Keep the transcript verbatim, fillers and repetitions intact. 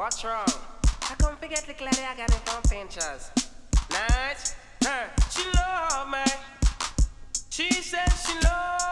What's wrong? I can't forget the lady I got it from Pinchers. Nice. Her. She love me. She said she love